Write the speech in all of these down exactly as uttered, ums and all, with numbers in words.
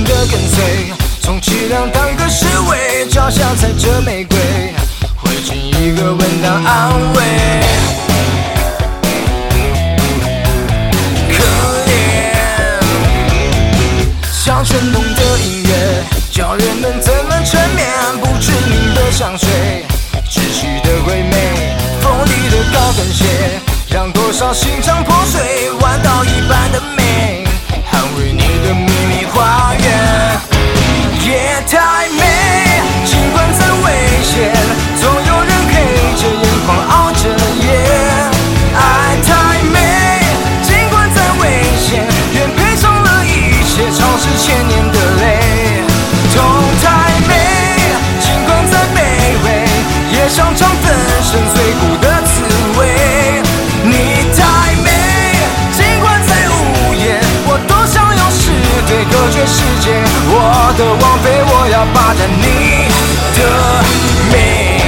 的跟随，充其量当个侍卫，脚下踩着玫瑰，会尽一个吻当安慰。可怜，像旋动的音乐，叫人们怎么沉眠？不知名的香水，窒息的鬼魅，锋利的高跟鞋，让多少心肠破碎，弯刀一般的美，捍卫你的秘密花园。夜太美，尽管再危险，总有人黑着眼眶熬着夜。爱太美，尽管再危险，愿赔偿了一切，超市千年的泪。痛太美，尽管再卑微，也想尝粉身碎骨的滋味。你太美，尽管再无言，我多想用尸对隔绝世界。我的王妃，我要霸占你的命。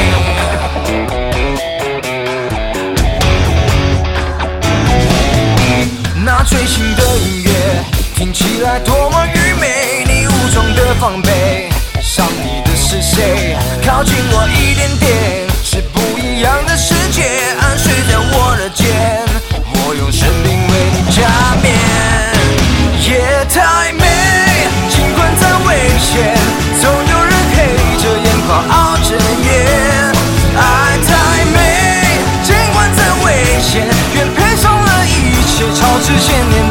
那最新的音乐听起来多么愚昧，你武装的防备，上你的是谁？靠近我一点点，是不一样的世界，安睡在我的肩，我用生命为你加冕。夜太美，尽管再危险，总有人黑着眼眶熬着夜。爱太美，尽管再危险，愿赔偿了一切，超之千年